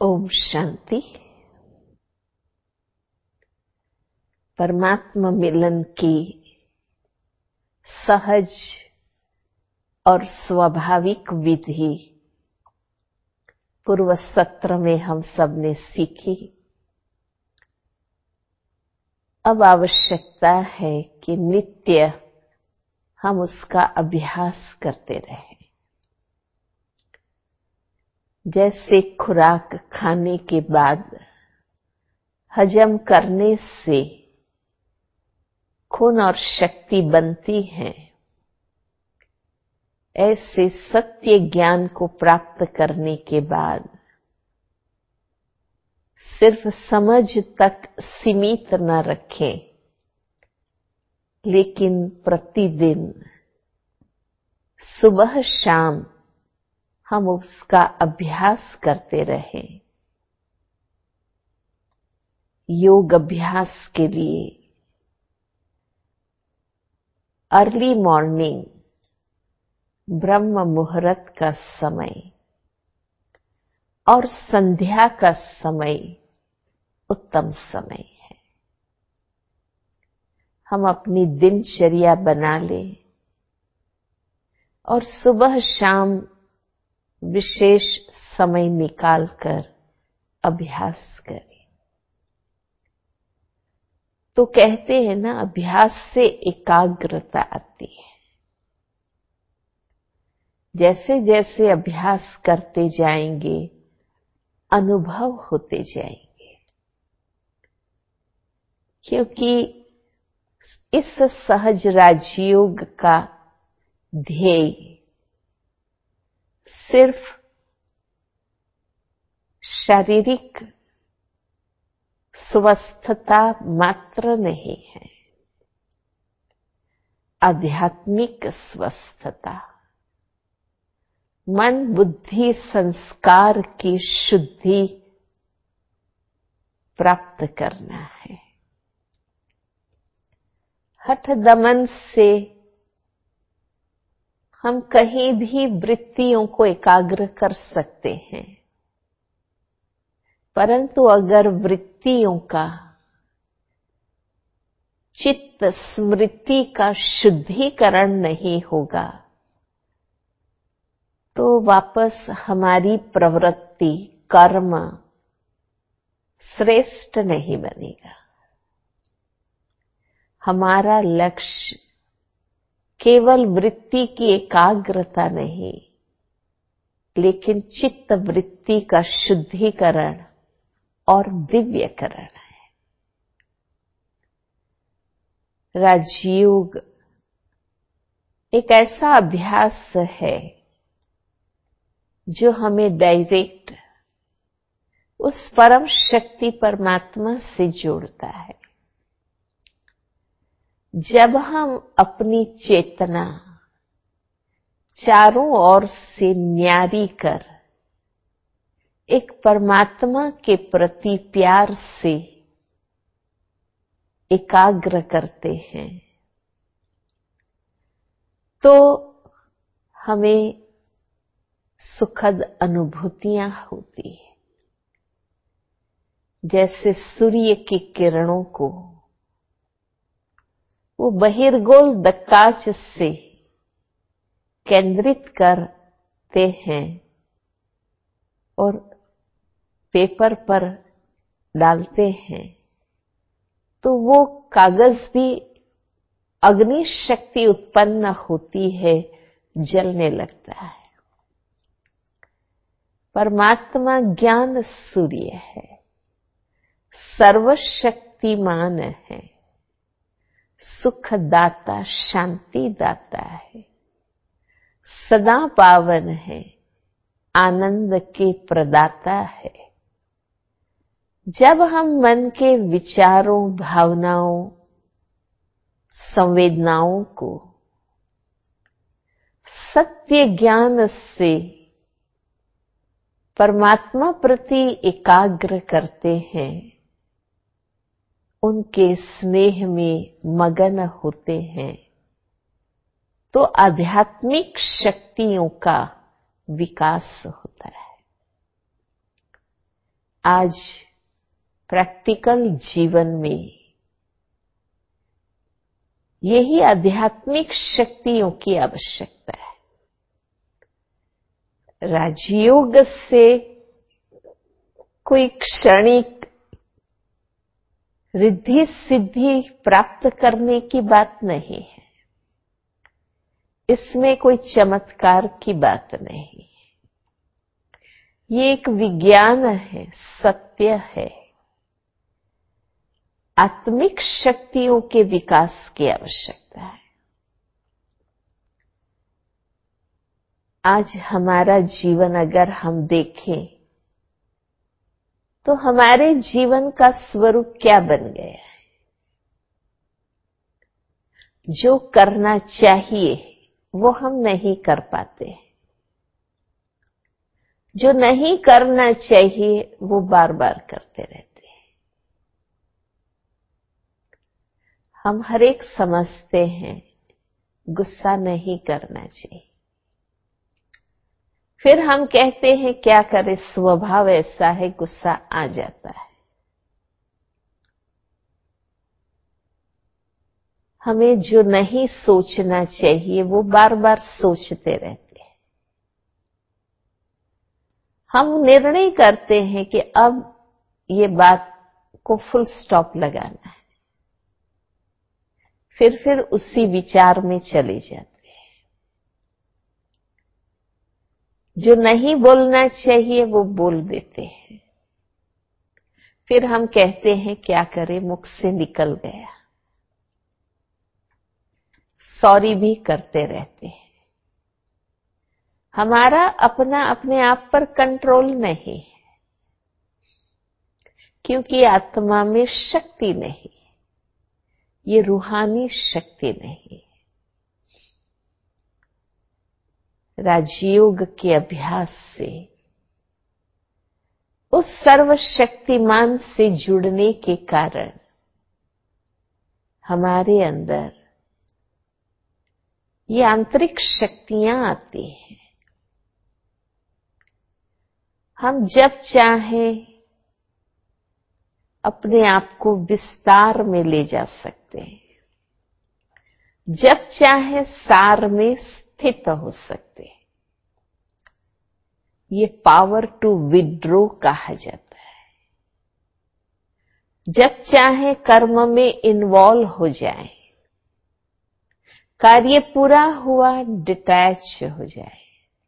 ओम शांति। परमात्मा मिलन की सहज और स्वाभाविक विधि पूर्व सत्र में हम सब ने सीखी। अब आवश्यकता है कि नित्य हम उसका अभ्यास करते रहें। जैसे खुराक खाने के बाद हजम करने से खून और शक्ति बनती है, ऐसे सत्य ज्ञान को प्राप्त करने के बाद सिर्फ समझ तक सीमित न रखें, लेकिन प्रतिदिन सुबह शाम हम उसका अभ्यास करते रहें। योग अभ्यास के लिए अर्ली मॉर्निंग ब्रह्म मुहूर्त का समय और संध्या का समय उत्तम समय है। हम अपनी दिनचर्या बना लें और सुबह शाम विशेष समय निकालकर अभ्यास करें। तो कहते हैं ना, अभ्यास से एकाग्रता आती है। जैसे जैसे अभ्यास करते जाएंगे अनुभव होते जाएंगे, क्योंकि इस सहज राजयोग का ध्येय सिर्फ शारीरिक स्वस्थता मात्र नहीं है, आध्यात्मिक स्वस्थता, मन बुद्धि संस्कार की शुद्धि प्राप्त करना है। हठ दमन से हम कहीं भी वृत्तियों को एकाग्र कर सकते हैं, परंतु अगर वृत्तियों का चित्त स्मृति का शुद्धिकरण नहीं होगा तो वापस हमारी प्रवृत्ति कर्म श्रेष्ठ नहीं बनेगा। हमारा लक्ष्य केवल वृत्ति की एकाग्रता नहीं, लेकिन चित्त वृत्ति का शुद्धिकरण और दिव्यकरण है। राजयोग एक ऐसा अभ्यास है जो हमें डायरेक्ट उस परम शक्ति परमात्मा से जोड़ता है। जब हम अपनी चेतना चारों ओर से न्यारी कर एक परमात्मा के प्रति प्यार से एकाग्र करते हैं, तो हमें सुखद अनुभूतियां होती हैं। जैसे सूर्य की किरणों को वो बहिर्गोल दक्काच से केंद्रित करते हैं और पेपर पर डालते हैं, तो वो कागज भी अग्नि शक्ति उत्पन्न होती है, जलने लगता है। परमात्मा ज्ञान सूर्य है, सर्वशक्तिमान है, सुख दाता शांति दाता है, सदा पावन है, आनंद के प्रदाता है। जब हम मन के विचारों भावनाओं संवेदनाओं को सत्य ज्ञान से परमात्मा प्रति एकाग्र करते हैं, उनके स्नेह में मगन होते हैं, तो आध्यात्मिक शक्तियों का विकास होता है। आज प्रैक्टिकल जीवन में यही आध्यात्मिक शक्तियों की आवश्यकता है। राजयोग से कोई क्षणिक रिद्धि सिद्धि प्राप्त करने की बात नहीं है, इसमें कोई चमत्कार की बात नहीं है। ये एक विज्ञान है, सत्य है। आत्मिक शक्तियों के विकास की आवश्यकता है। आज हमारा जीवन अगर हम देखें तो हमारे जीवन का स्वरूप क्या बन गया है? जो करना चाहिए वो हम नहीं कर पाते, जो नहीं करना चाहिए वो बार बार करते रहते हैं। हम हर एक समझते हैं गुस्सा नहीं करना चाहिए, फिर हम कहते हैं क्या करें, स्वभाव ऐसा है, गुस्सा आ जाता है। हमें जो नहीं सोचना चाहिए वो बार बार सोचते रहते हैं। हम निर्णय करते हैं कि अब ये बात को फुल स्टॉप लगाना है, फिर उसी विचार में चले जाते हैं। जो नहीं बोलना चाहिए वो बोल देते हैं, फिर हम कहते हैं क्या करें, मुख से निकल गया। सॉरी भी करते रहते हैं। हमारा अपने आप पर कंट्रोल नहीं है, क्योंकि आत्मा में शक्ति नहीं, ये रूहानी शक्ति नहीं। राजयोग के अभ्यास से, उस सर्वशक्तिमान से जुड़ने के कारण हमारे अंदर ये आंतरिक शक्तियां आती हैं। हम जब चाहें अपने आप को विस्तार में ले जा सकते हैं, जब चाहे सार में स्थित हो सकते हैं। ये पावर टू विड्रॉ कहा जाता है। जब चाहे कर्म में इन्वॉल्व हो जाए, कार्य पूरा हुआ डिटैच हो जाए।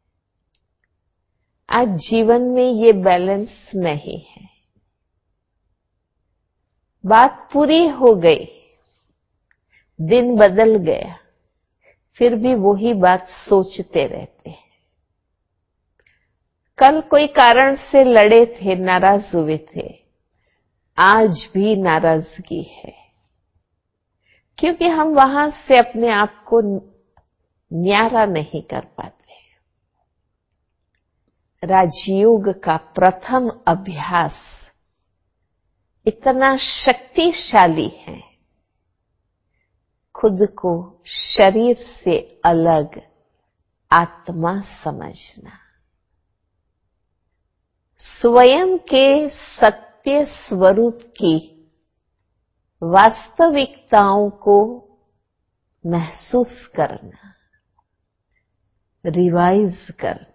आज जीवन में ये बैलेंस नहीं है। बात पूरी हो गई, दिन बदल गया, फिर भी वही बात सोचते रहते हैं। कल कोई कारण से लड़े थे, नाराज हुए थे, आज भी नाराजगी है, क्योंकि हम वहां से अपने आप को न्यारा नहीं कर पाते। राजयोग का प्रथम अभ्यास इतना शक्तिशाली है, खुद को शरीर से अलग आत्मा समझना, स्वयं के सत्य स्वरूप की वास्तविकताओं को महसूस करना, रिवाइज करना।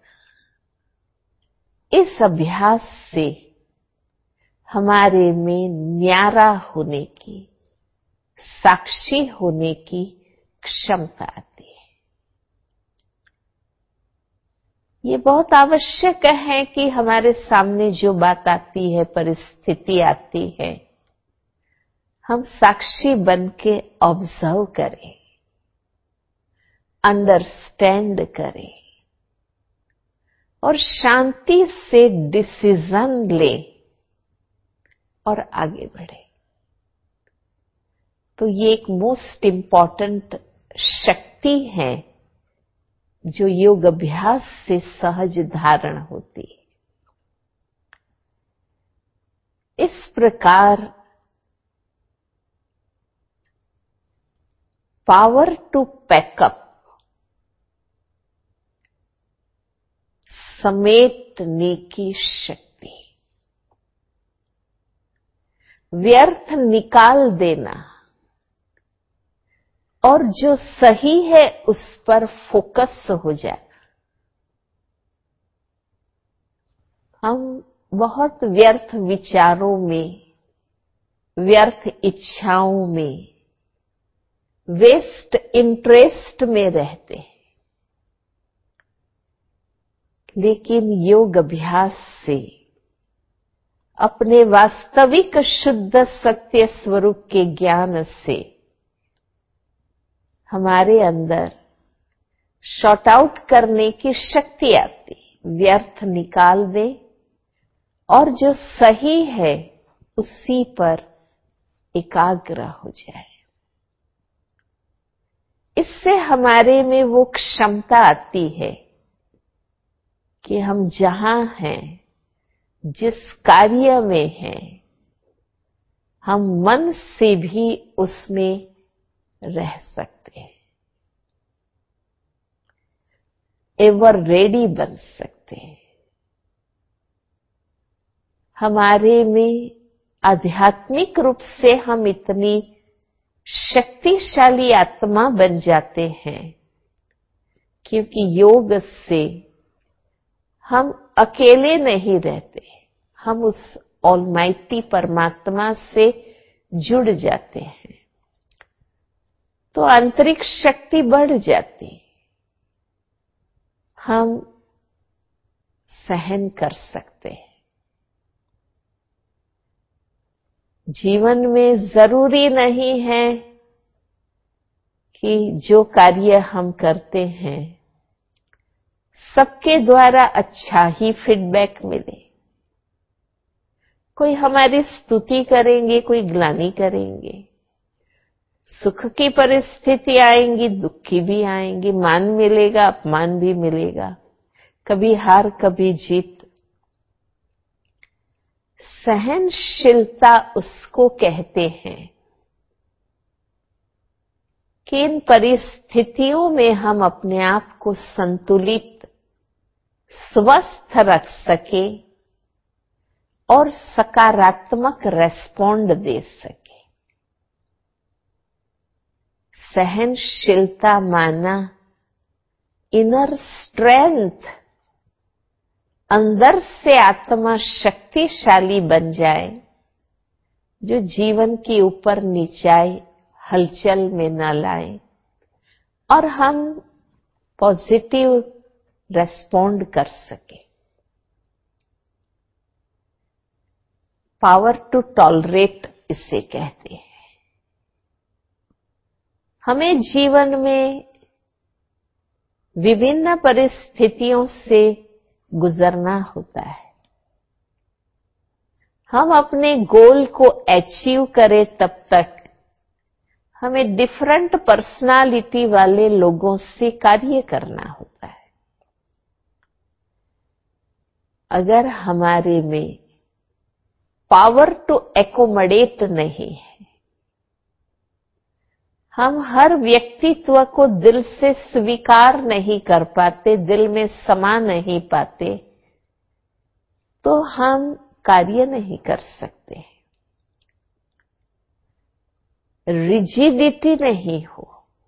इस अभ्यास से हमारे में न्यारा होने की, साक्षी होने की क्षमता आती है। ये बहुत आवश्यक है कि हमारे सामने जो बात आती है, परिस्थिति आती है, हम साक्षी बन के ऑब्जर्व करें, अंडरस्टैंड करें और शांति से डिसीजन ले और आगे बढ़े। तो ये एक मोस्ट इंपॉर्टेंट शक्ति है जो योग अभ्यास से सहज धारण होती है। इस प्रकार पावर टू पैकअप, समेटने की शक्ति, व्यर्थ निकाल देना और जो सही है उस पर फोकस हो जाए। हम बहुत व्यर्थ विचारों में, व्यर्थ इच्छाओं में, वेस्ट इंटरेस्ट में रहते हैं, लेकिन योग अभ्यास से, अपने वास्तविक शुद्ध सत्य स्वरूप के ज्ञान से हमारे अंदर शॉर्ट आउट करने की शक्ति आती, व्यर्थ निकाल दे और जो सही है उसी पर एकाग्र हो जाए। इससे हमारे में वो क्षमता आती है कि हम जहां हैं, जिस कार्य में हैं, हम मन से भी उसमें रह सकते हैं, एवर रेडी बन सकते हैं। हमारे में आध्यात्मिक रूप से हम इतनी शक्तिशाली आत्मा बन जाते हैं क्योंकि योग से हम अकेले नहीं रहते, हम उस ऑलमाइटी परमात्मा से जुड़ जाते हैं, तो आंतरिक शक्ति बढ़ जाती, हम सहन कर सकते हैं। जीवन में जरूरी नहीं है कि जो कार्य हम करते हैं सबके द्वारा अच्छा ही फीडबैक मिले। कोई हमारी स्तुति करेंगे, कोई ग्लानि करेंगे, सुख की परिस्थिति आएंगी, दुख की भी आएंगी, मान मिलेगा, अपमान भी मिलेगा, कभी हार कभी जीत। सहनशीलता उसको कहते हैं कि इन परिस्थितियों में हम अपने आप को संतुलित, स्वस्थ रख सके और सकारात्मक रेस्पॉन्ड दे सके। सहनशीलता माना इनर स्ट्रेंथ, अंदर से आत्मा शक्तिशाली बन जाए, जो जीवन की ऊपर नीचाई हलचल में न लाए और हम पॉजिटिव रेस्पॉन्ड कर सके। पावर टू टॉलरेट इसे कहते हैं। हमें जीवन में विभिन्न परिस्थितियों से गुजरना होता है। हम अपने गोल को अचीव करें तब तक हमें डिफरेंट पर्सनालिटी वाले लोगों से कार्य करना होता है। अगर हमारे में पावर टू एकोमोडेट नहीं है, हम हर व्यक्तित्व को दिल से स्वीकार नहीं कर पाते, दिल में समा नहीं पाते, तो हम कार्य नहीं कर सकते। रिजिडिटी नहीं हो,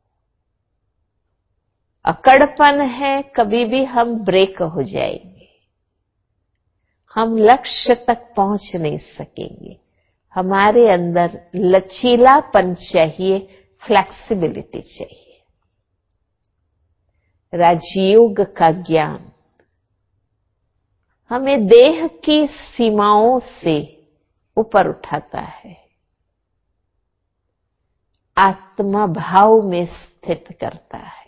अकड़पन है, कभी भी हम ब्रेक हो जाएंगे, हम लक्ष्य तक पहुंच नहीं सकेंगे। हमारे अंदर लचीलापन चाहिए, फ्लेक्सिबिलिटी चाहिए। राजयोग का ज्ञान हमें देह की सीमाओं से ऊपर उठाता है, आत्मा भाव में स्थित करता है।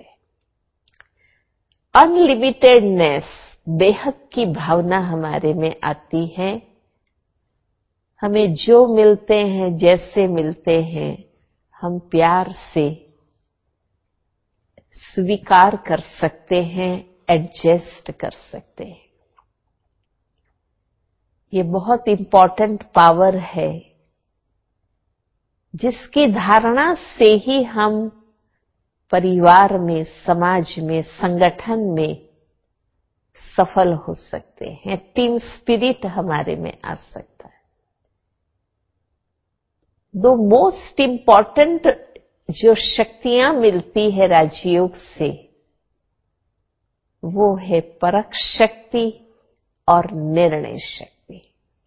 अनलिमिटेडनेस, बेहद की भावना हमारे में आती है। हमें जो मिलते हैं, जैसे मिलते हैं, हम प्यार से स्वीकार कर सकते हैं, एडजस्ट कर सकते हैं। ये बहुत इंपॉर्टेंट पावर है जिसकी धारणा से ही हम परिवार में, समाज में, संगठन में सफल हो सकते हैं। टीम स्पिरिट हमारे में आ सकता है। दो मोस्ट इंपॉर्टेंट जो शक्तियां मिलती है राजयोग से, वो है परख शक्ति और निर्णय शक्ति।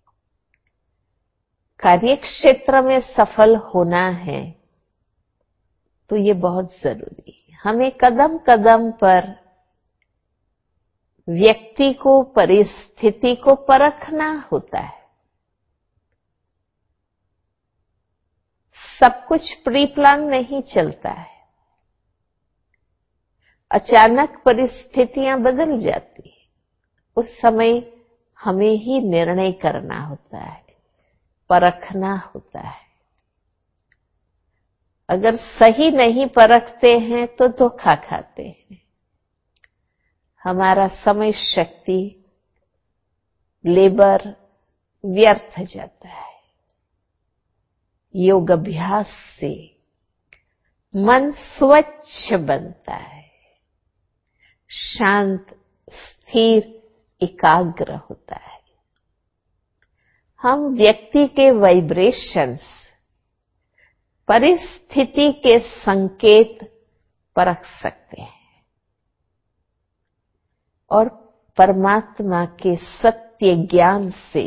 कार्य क्षेत्र में सफल होना है तो ये बहुत जरूरी है। हमें कदम कदम पर व्यक्ति को, परिस्थिति को परखना होता है। सब कुछ प्री प्लान नहीं चलता है। अचानक परिस्थितियां बदल जाती है, उस समय हमें ही निर्णय करना होता है, परखना होता है। अगर सही नहीं परखते हैं तो धोखा खाते हैं, हमारा समय, शक्ति, लेबर व्यर्थ जाता है। योग अभ्यास से मन स्वच्छ बनता है, शांत, स्थिर, एकाग्र होता है। हम व्यक्ति के वाइब्रेशंस, परिस्थिति के संकेत परख सकते हैं और परमात्मा के सत्य ज्ञान से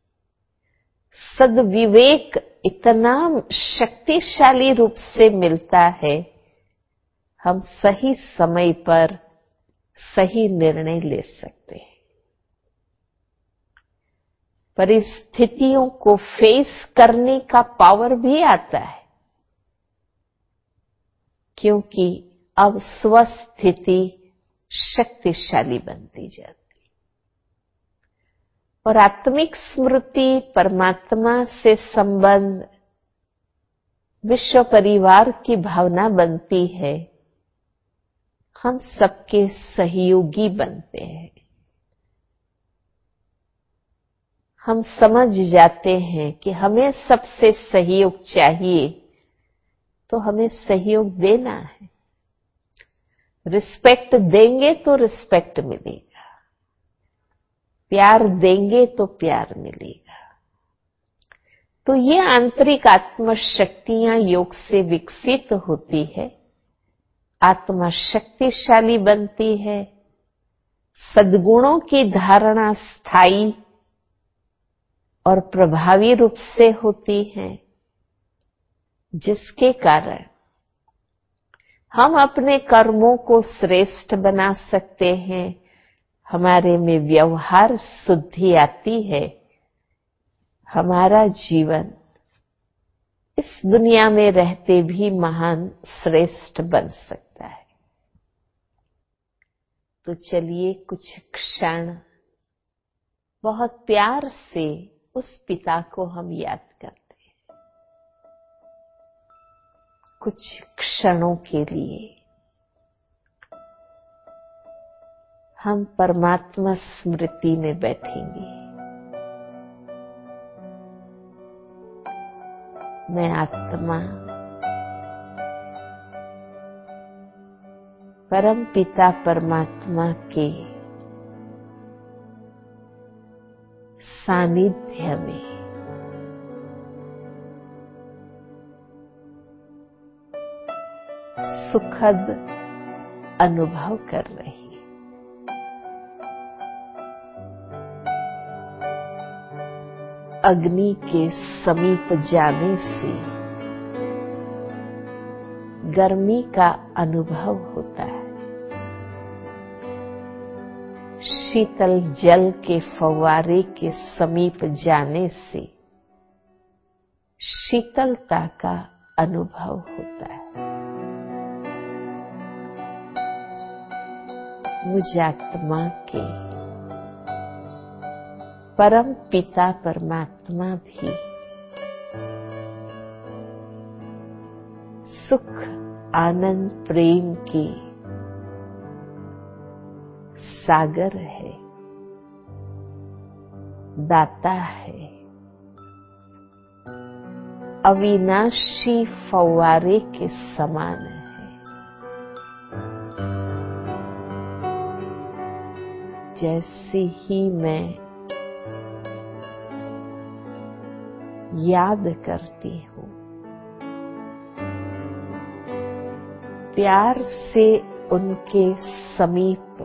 सद्विवेक इतना शक्तिशाली रूप से मिलता है, हम सही समय पर सही निर्णय ले सकते हैं। परिस्थितियों को फेस करने का पावर भी आता है, क्योंकि अब स्वस्थिति शक्तिशाली बनती जाती है और आत्मिक स्मृति, परमात्मा से संबंध, विश्व परिवार की भावना बनती है। हम सबके सहयोगी बनते हैं। हम समझ जाते हैं कि हमें सबसे सहयोग चाहिए, तो हमें सहयोग देना है। रिस्पेक्ट देंगे तो रिस्पेक्ट मिलेगा, प्यार देंगे तो प्यार मिलेगा। तो ये आंतरिक आत्म शक्तियां योग से विकसित होती है, आत्मा शक्तिशाली बनती है, सद्गुणों की धारणा स्थायी और प्रभावी रूप से होती है, जिसके कारण हम अपने कर्मों को श्रेष्ठ बना सकते हैं। हमारे में व्यवहार शुद्धि आती है, हमारा जीवन इस दुनिया में रहते भी महान, श्रेष्ठ बन सकता है। तो चलिए कुछ क्षण बहुत प्यार से उस पिता को हम याद करते हैं, कुछ क्षणों के लिए हम परमात्मा स्मृति में बैठेंगे। मैं आत्मा परम पिता परमात्मा के सानिध्य में सुखद अनुभव कर रही। अग्नि के समीप जाने से गर्मी का अनुभव होता है। शीतल जल के फव्वारे के समीप जाने से शीतलता का अनुभव होता है। मुझ आत्मा के परम पिता परमात्मा भी सुख, आनंद, प्रेम के सागर है, दाता है, अविनाशी फव्वारे के समान है। जैसे ही मैं याद करती हूँ, प्यार से उनके समीप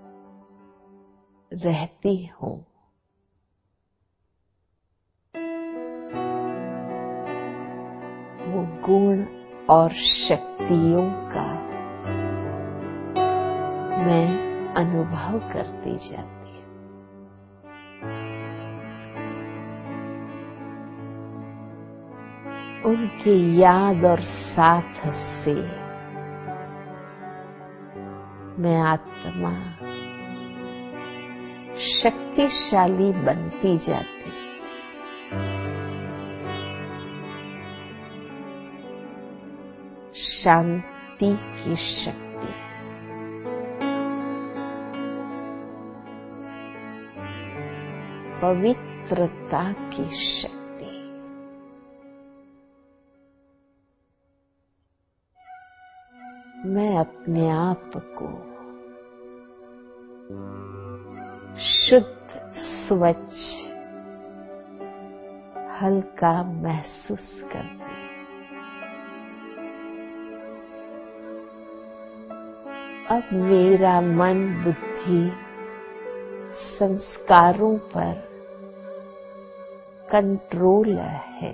रहती हूं। वो गुण और शक्तियों का मैं अनुभव करती जाती हूं। उनकी याद और साथ से मैं आत्मा शक्तिशाली बनती जाती हूं। शांति की शक्ति, पवित्रता की शक्ति, मैं अपने आप को शुद्ध, स्वच्छ, हल्का महसूस करती हूं। अब मेरा मन, बुद्धि, संस्कारों पर कंट्रोल है।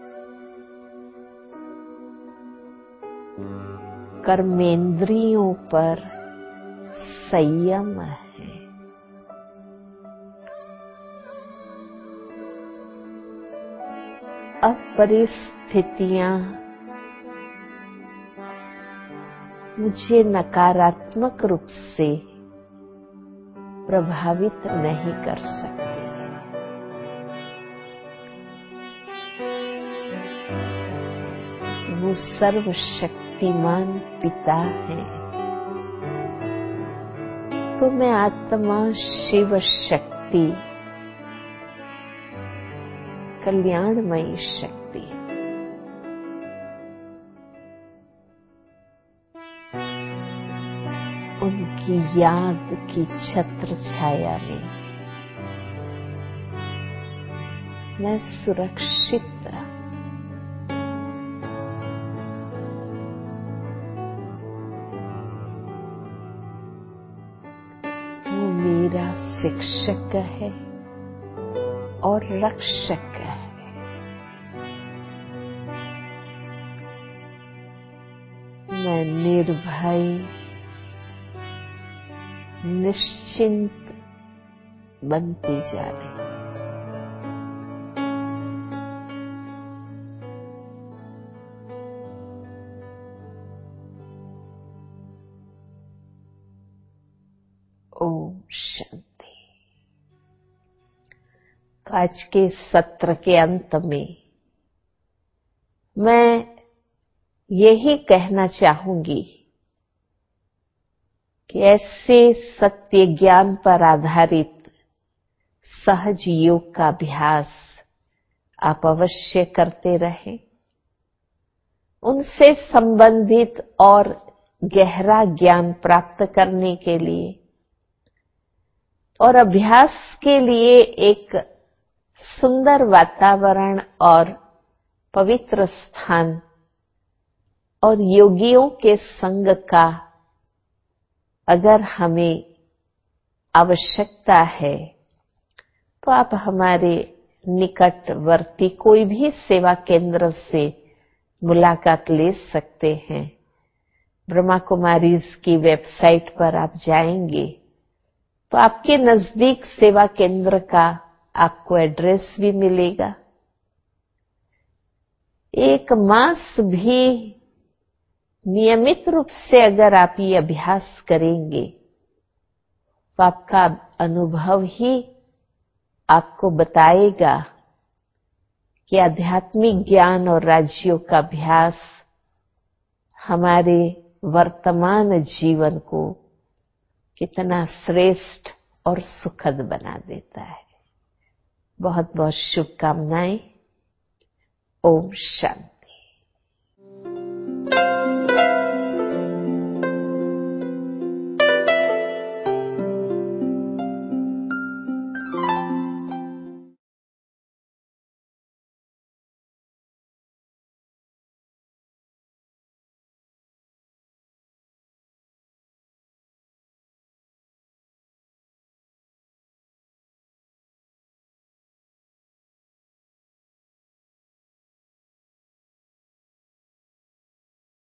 कर्मेंद्रियों पर संयम है। अब परिस्थितियां मुझे नकारात्मक रूप से प्रभावित नहीं कर सकती। वो सर्वशक्तिमान पिता है, तो मैं आत्मा शिव शक्ति, कल्याणमयी शक्ति, उनकी याद की छत्र छाया में मैं सुरक्षित वो मेरा शिक्षक है और रक्षक है। मैं निर्भय, निश्चिंत बनती जा रही हूं। ओम शांति। आज के सत्र के अंत में मैं यही कहना चाहूंगी कि ऐसे सत्य ज्ञान पर आधारित सहज योग का अभ्यास आप अवश्य करते रहें। उनसे संबंधित और गहरा ज्ञान प्राप्त करने के लिए और अभ्यास के लिए एक सुंदर वातावरण और पवित्र स्थान और योगियों के संग का अगर हमें आवश्यकता है तो आप हमारे निकटवर्ती कोई भी सेवा केंद्र से मुलाकात ले सकते हैं। ब्रह्मा कुमारीज की वेबसाइट पर आप जाएंगे तो आपके नजदीक सेवा केंद्र का आपको एड्रेस भी मिलेगा। एक मास भी नियमित रूप से अगर आप ये अभ्यास करेंगे तो आपका अनुभव ही आपको बताएगा कि आध्यात्मिक ज्ञान और राजयोग का अभ्यास हमारे वर्तमान जीवन को कितना श्रेष्ठ और सुखद बना देता है। बहुत बहुत शुभकामनाएं। ओम शांति।